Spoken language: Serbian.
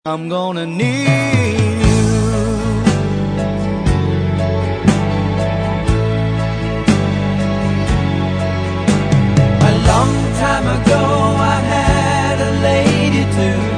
I'm gonna need you. A long time ago I had a lady to